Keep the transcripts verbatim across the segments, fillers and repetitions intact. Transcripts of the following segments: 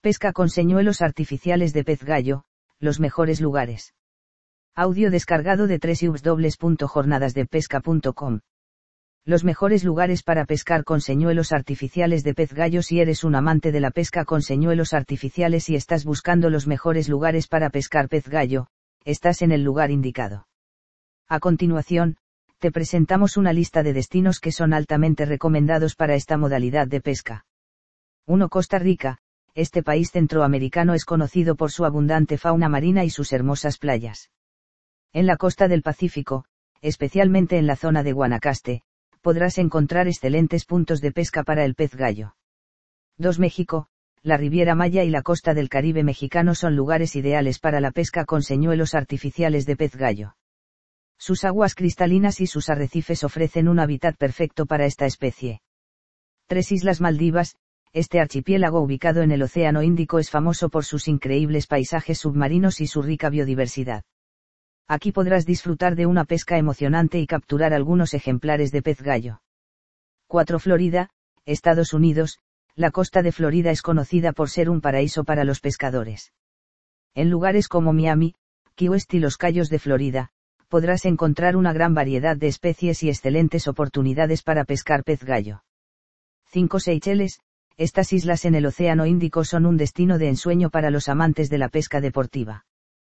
Pesca con señuelos artificiales de pez gallo, los mejores lugares. Audio descargado de doble u doble u doble u punto jornadas de pesca punto com. Los mejores lugares para pescar con señuelos artificiales de pez gallo. Si eres un amante de la pesca con señuelos artificiales y estás buscando los mejores lugares para pescar pez gallo, estás en el lugar indicado. A continuación, te presentamos una lista de destinos que son altamente recomendados para esta modalidad de pesca. uno. Costa Rica. Este país centroamericano es conocido por su abundante fauna marina y sus hermosas playas. En la costa del Pacífico, especialmente en la zona de Guanacaste, podrás encontrar excelentes puntos de pesca para el pez gallo. dos. México. La Riviera Maya y la costa del Caribe mexicano son lugares ideales para la pesca con señuelos artificiales de pez gallo. Sus aguas cristalinas y sus arrecifes ofrecen un hábitat perfecto para esta especie. tres. Islas Maldivas. Este archipiélago ubicado en el Océano Índico es famoso por sus increíbles paisajes submarinos y su rica biodiversidad. Aquí podrás disfrutar de una pesca emocionante y capturar algunos ejemplares de pez gallo. cuatro. Florida, Estados Unidos. La costa de Florida es conocida por ser un paraíso para los pescadores. En lugares como Miami, Key West y los Cayos de Florida, podrás encontrar una gran variedad de especies y excelentes oportunidades para pescar pez gallo. cinco. Seychelles. Estas islas en el Océano Índico son un destino de ensueño para los amantes de la pesca deportiva.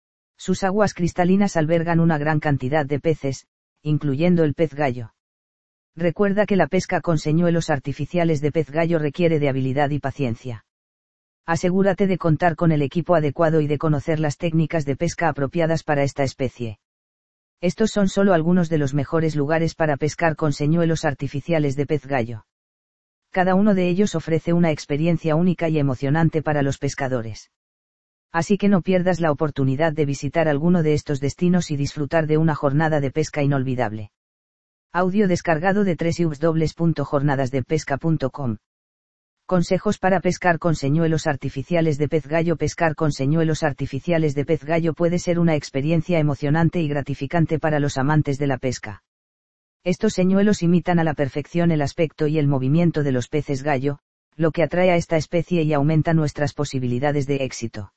Sus aguas cristalinas albergan una gran cantidad de peces, incluyendo el pez gallo. Recuerda que la pesca con señuelos artificiales de pez gallo requiere de habilidad y paciencia. Asegúrate de contar con el equipo adecuado y de conocer las técnicas de pesca apropiadas para esta especie. Estos son solo algunos de los mejores lugares para pescar con señuelos artificiales de pez gallo. Cada uno de ellos ofrece una experiencia única y emocionante para los pescadores. Así que no pierdas la oportunidad de visitar alguno de estos destinos y disfrutar de una jornada de pesca inolvidable. Audio descargado de doble u doble u doble u punto jornadas de pesca punto com. Consejos para pescar con señuelos artificiales de pez gallo. Pescar con señuelos artificiales de pez gallo puede ser una experiencia emocionante y gratificante para los amantes de la pesca. Estos señuelos imitan a la perfección el aspecto y el movimiento de los peces gallo, lo que atrae a esta especie y aumenta nuestras posibilidades de éxito.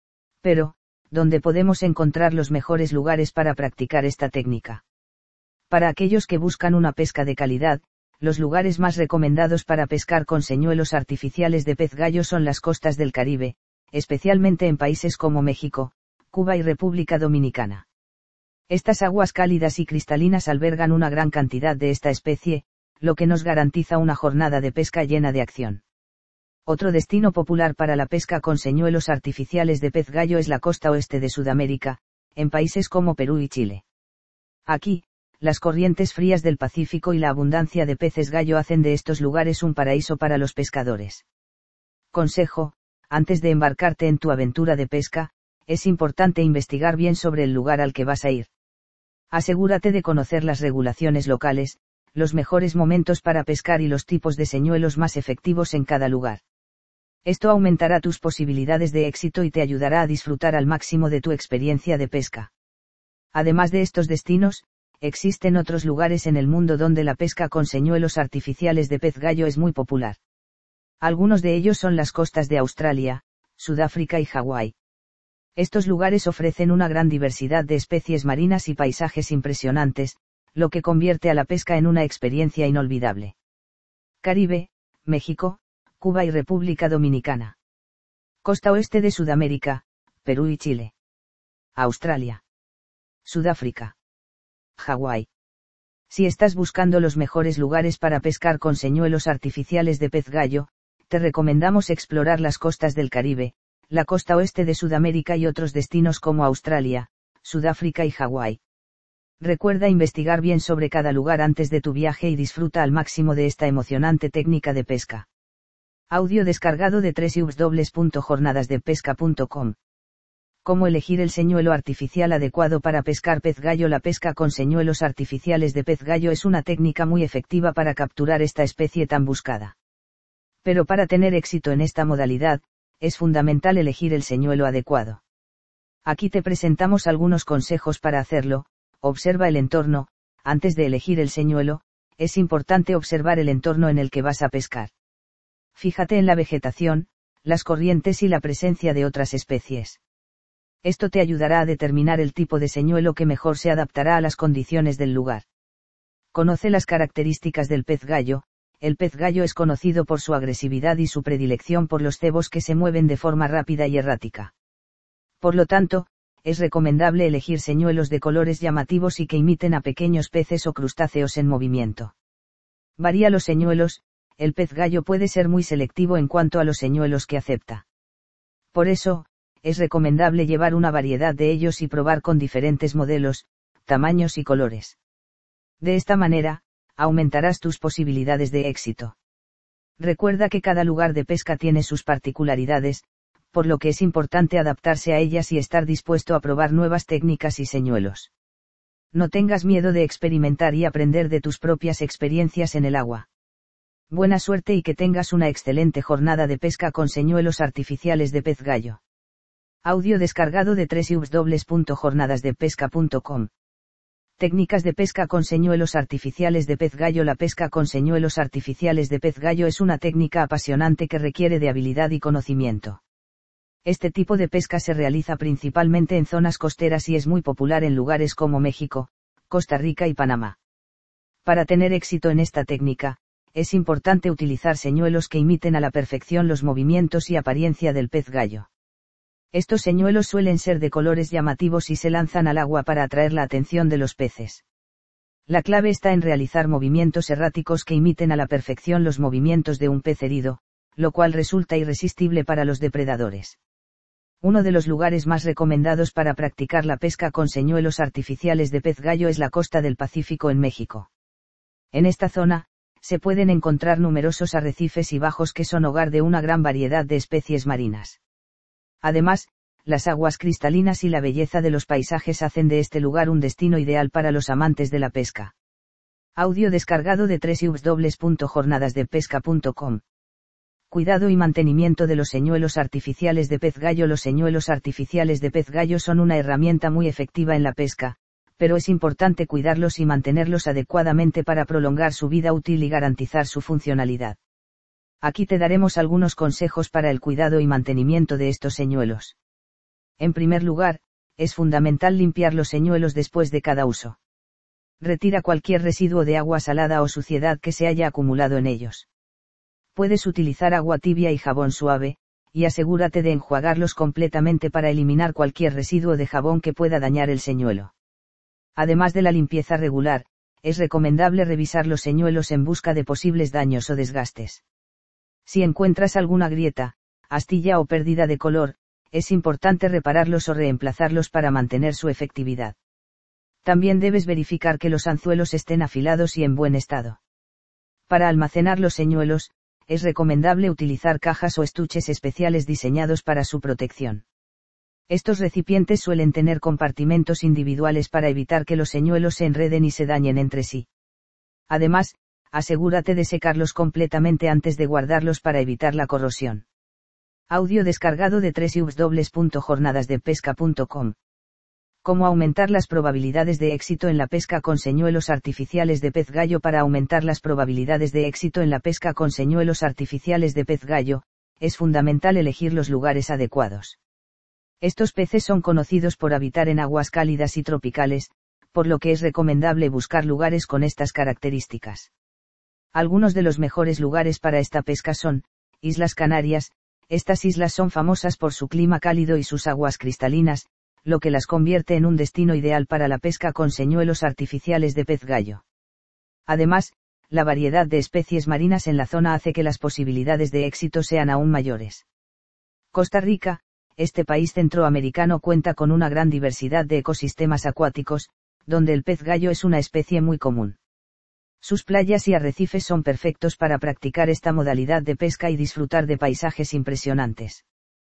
Pero, ¿dónde podemos encontrar los mejores lugares para practicar esta técnica? Para aquellos que buscan una pesca de calidad, los lugares más recomendados para pescar con señuelos artificiales de pez gallo son las costas del Caribe, especialmente en países como México, Cuba y República Dominicana. Estas aguas cálidas y cristalinas albergan una gran cantidad de esta especie, lo que nos garantiza una jornada de pesca llena de acción. Otro destino popular para la pesca con señuelos artificiales de pez gallo es la costa oeste de Sudamérica, en países como Perú y Chile. Aquí, las corrientes frías del Pacífico y la abundancia de peces gallo hacen de estos lugares un paraíso para los pescadores. Consejo: antes de embarcarte en tu aventura de pesca, es importante investigar bien sobre el lugar al que vas a ir. Asegúrate de conocer las regulaciones locales, los mejores momentos para pescar y los tipos de señuelos más efectivos en cada lugar. Esto aumentará tus posibilidades de éxito y te ayudará a disfrutar al máximo de tu experiencia de pesca. Además de estos destinos, existen otros lugares en el mundo donde la pesca con señuelos artificiales de pez gallo es muy popular. Algunos de ellos son las costas de Australia, Sudáfrica y Hawái. Estos lugares ofrecen una gran diversidad de especies marinas y paisajes impresionantes, lo que convierte a la pesca en una experiencia inolvidable. Caribe, México, Cuba y República Dominicana. Costa oeste de Sudamérica, Perú y Chile. Australia. Sudáfrica. Hawái. Si estás buscando los mejores lugares para pescar con señuelos artificiales de pez gallo, te recomendamos explorar las costas del Caribe, la costa oeste de Sudamérica y otros destinos como Australia, Sudáfrica y Hawái. Recuerda investigar bien sobre cada lugar antes de tu viaje y disfruta al máximo de esta emocionante técnica de pesca. Audio descargado de doble u doble u doble u punto jornadas de pesca punto com. ¿Cómo elegir el señuelo artificial adecuado para pescar pez gallo? La pesca con señuelos artificiales de pez gallo es una técnica muy efectiva para capturar esta especie tan buscada. Pero para tener éxito en esta modalidad, es fundamental elegir el señuelo adecuado. Aquí te presentamos algunos consejos para hacerlo. Observa el entorno. Antes de elegir el señuelo, es importante observar el entorno en el que vas a pescar. Fíjate en la vegetación, las corrientes y la presencia de otras especies. Esto te ayudará a determinar el tipo de señuelo que mejor se adaptará a las condiciones del lugar. Conoce las características del pez gallo. El pez gallo es conocido por su agresividad y su predilección por los cebos que se mueven de forma rápida y errática. Por lo tanto, es recomendable elegir señuelos de colores llamativos y que imiten a pequeños peces o crustáceos en movimiento. Varía los señuelos. El pez gallo puede ser muy selectivo en cuanto a los señuelos que acepta. Por eso, es recomendable llevar una variedad de ellos y probar con diferentes modelos, tamaños y colores. De esta manera, aumentarás tus posibilidades de éxito. Recuerda que cada lugar de pesca tiene sus particularidades, por lo que es importante adaptarse a ellas y estar dispuesto a probar nuevas técnicas y señuelos. No tengas miedo de experimentar y aprender de tus propias experiencias en el agua. Buena suerte y que tengas una excelente jornada de pesca con señuelos artificiales de pez gallo. Audio descargado de doble u doble u doble u punto jornadas de pesca punto com. Técnicas de pesca con señuelos artificiales de pez gallo. La pesca con señuelos artificiales de pez gallo es una técnica apasionante que requiere de habilidad y conocimiento. Este tipo de pesca se realiza principalmente en zonas costeras y es muy popular en lugares como México, Costa Rica y Panamá. Para tener éxito en esta técnica, es importante utilizar señuelos que imiten a la perfección los movimientos y apariencia del pez gallo. Estos señuelos suelen ser de colores llamativos y se lanzan al agua para atraer la atención de los peces. La clave está en realizar movimientos erráticos que imiten a la perfección los movimientos de un pez herido, lo cual resulta irresistible para los depredadores. Uno de los lugares más recomendados para practicar la pesca con señuelos artificiales de pez gallo es la costa del Pacífico en México. En esta zona, se pueden encontrar numerosos arrecifes y bajos que son hogar de una gran variedad de especies marinas. Además, las aguas cristalinas y la belleza de los paisajes hacen de este lugar un destino ideal para los amantes de la pesca. Audio descargado de doble u doble u doble u punto jornadas de pesca punto com. Cuidado y mantenimiento de los señuelos artificiales de pez gallo. Los señuelos artificiales de pez gallo son una herramienta muy efectiva en la pesca, pero es importante cuidarlos y mantenerlos adecuadamente para prolongar su vida útil y garantizar su funcionalidad. Aquí te daremos algunos consejos para el cuidado y mantenimiento de estos señuelos. En primer lugar, es fundamental limpiar los señuelos después de cada uso. Retira cualquier residuo de agua salada o suciedad que se haya acumulado en ellos. Puedes utilizar agua tibia y jabón suave, y asegúrate de enjuagarlos completamente para eliminar cualquier residuo de jabón que pueda dañar el señuelo. Además de la limpieza regular, es recomendable revisar los señuelos en busca de posibles daños o desgastes. Si encuentras alguna grieta, astilla o pérdida de color, es importante repararlos o reemplazarlos para mantener su efectividad. También debes verificar que los anzuelos estén afilados y en buen estado. Para almacenar los señuelos, es recomendable utilizar cajas o estuches especiales diseñados para su protección. Estos recipientes suelen tener compartimentos individuales para evitar que los señuelos se enreden y se dañen entre sí. Además, asegúrate de secarlos completamente antes de guardarlos para evitar la corrosión. Audio descargado de doble u doble u doble u punto jornadas de pesca punto com. Cómo aumentar las probabilidades de éxito en la pesca con señuelos artificiales de pez gallo. Para aumentar las probabilidades de éxito en la pesca con señuelos artificiales de pez gallo, es fundamental elegir los lugares adecuados. Estos peces son conocidos por habitar en aguas cálidas y tropicales, por lo que es recomendable buscar lugares con estas características. Algunos de los mejores lugares para esta pesca son, Islas Canarias. Estas islas son famosas por su clima cálido y sus aguas cristalinas, lo que las convierte en un destino ideal para la pesca con señuelos artificiales de pez gallo. Además, la variedad de especies marinas en la zona hace que las posibilidades de éxito sean aún mayores. Costa Rica. Este país centroamericano cuenta con una gran diversidad de ecosistemas acuáticos, donde el pez gallo es una especie muy común. Sus playas y arrecifes son perfectos para practicar esta modalidad de pesca y disfrutar de paisajes impresionantes.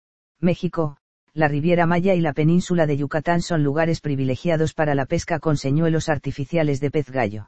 México, la Riviera Maya y la península de Yucatán son lugares privilegiados para la pesca con señuelos artificiales de pez gallo.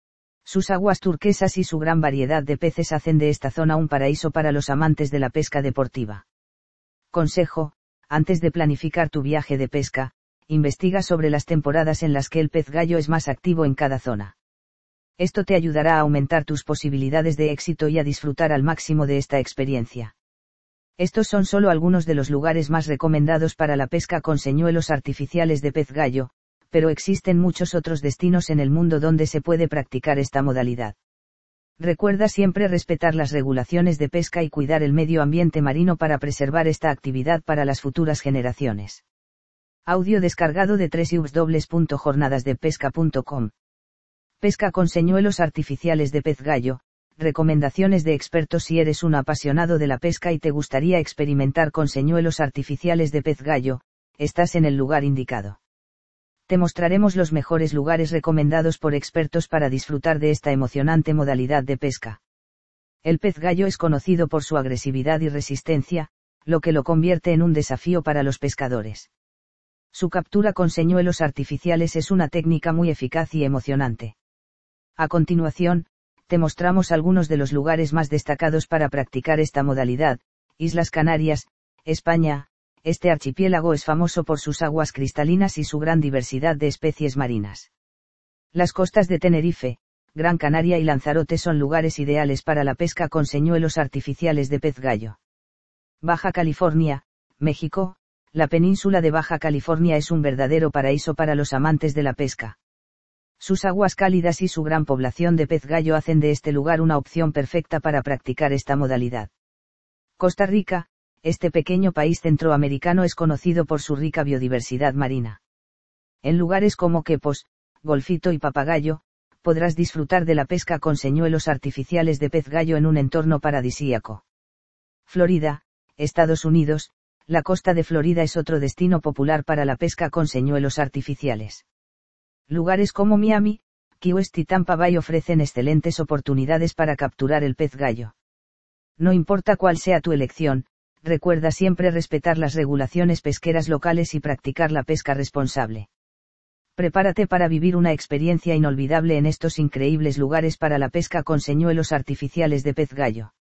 Sus aguas turquesas y su gran variedad de peces hacen de esta zona un paraíso para los amantes de la pesca deportiva. Consejo: antes de planificar tu viaje de pesca, investiga sobre las temporadas en las que el pez gallo es más activo en cada zona. Esto te ayudará a aumentar tus posibilidades de éxito y a disfrutar al máximo de esta experiencia. Estos son solo algunos de los lugares más recomendados para la pesca con señuelos artificiales de pez gallo, pero existen muchos otros destinos en el mundo donde se puede practicar esta modalidad. Recuerda siempre respetar las regulaciones de pesca y cuidar el medio ambiente marino para preservar esta actividad para las futuras generaciones. Audio descargado de doble u doble u doble u punto jornadas de pesca punto com. Pesca con señuelos artificiales de pez gallo. Recomendaciones de expertos. Si eres un apasionado de la pesca y te gustaría experimentar con señuelos artificiales de pez gallo, estás en el lugar indicado. Te mostraremos los mejores lugares recomendados por expertos para disfrutar de esta emocionante modalidad de pesca. El pez gallo es conocido por su agresividad y resistencia, lo que lo convierte en un desafío para los pescadores. Su captura con señuelos artificiales es una técnica muy eficaz y emocionante. A continuación, te mostramos algunos de los lugares más destacados para practicar esta modalidad. Islas Canarias, España. Este archipiélago es famoso por sus aguas cristalinas y su gran diversidad de especies marinas. Las costas de Tenerife, Gran Canaria y Lanzarote son lugares ideales para la pesca con señuelos artificiales de pez gallo. Baja California, México. La península de Baja California es un verdadero paraíso para los amantes de la pesca. Sus aguas cálidas y su gran población de pez gallo hacen de este lugar una opción perfecta para practicar esta modalidad. Costa Rica. Este pequeño país centroamericano es conocido por su rica biodiversidad marina. En lugares como Quepos, Golfito y Papagayo, podrás disfrutar de la pesca con señuelos artificiales de pez gallo en un entorno paradisíaco. Florida, Estados Unidos. La costa de Florida es otro destino popular para la pesca con señuelos artificiales. Lugares como Miami, Key West y Tampa Bay ofrecen excelentes oportunidades para capturar el pez gallo. No importa cuál sea tu elección, recuerda siempre respetar las regulaciones pesqueras locales y practicar la pesca responsable. Prepárate para vivir una experiencia inolvidable en estos increíbles lugares para la pesca con señuelos artificiales de pez gallo.